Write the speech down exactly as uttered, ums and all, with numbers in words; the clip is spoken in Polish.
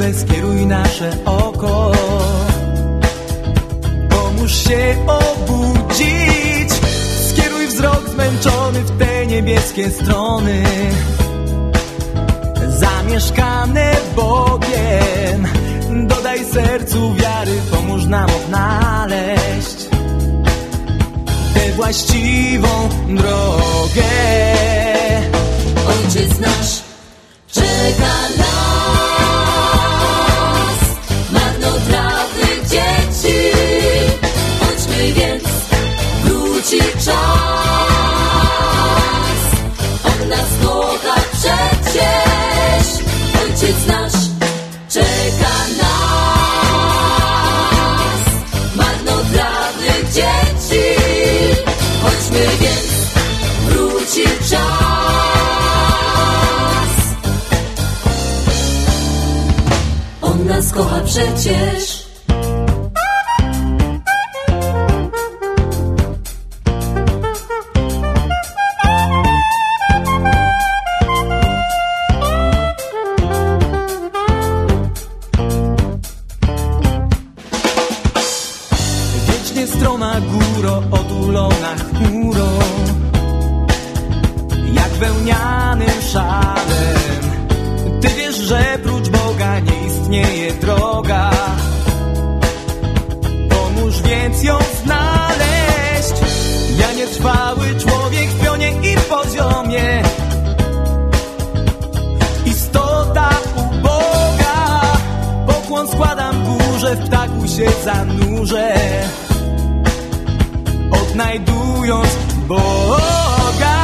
Ciele skieruj nasze oko, pomóż się obudzić, skieruj wzrok zmęczony w te niebieskie strony, zamieszkane Bogiem. Dodaj sercu wiary, pomóż nam odnaleźć tę właściwą drogę. Ojciec nasz czeka nas, marnotrawnych dzieci. Chodźmy więc, wróci czas. On nas kocha przecież. Ojciec nasz czeka nas, marnotrawnych dzieci. Chodźmy więc, wróci czas. On nas kocha przecież. Wiecznie stroma góro, otulona chmurą, jak wełnianym szalem. Ty wiesz, że prócz Boga nie istnieje droga. Pomóż więc ją znaleźć. Ja nietrwały człowiek w pionie i w poziomie, istota uboga. Pokłon składam górze, w ptaku się zanurzę, odnajdując Boga.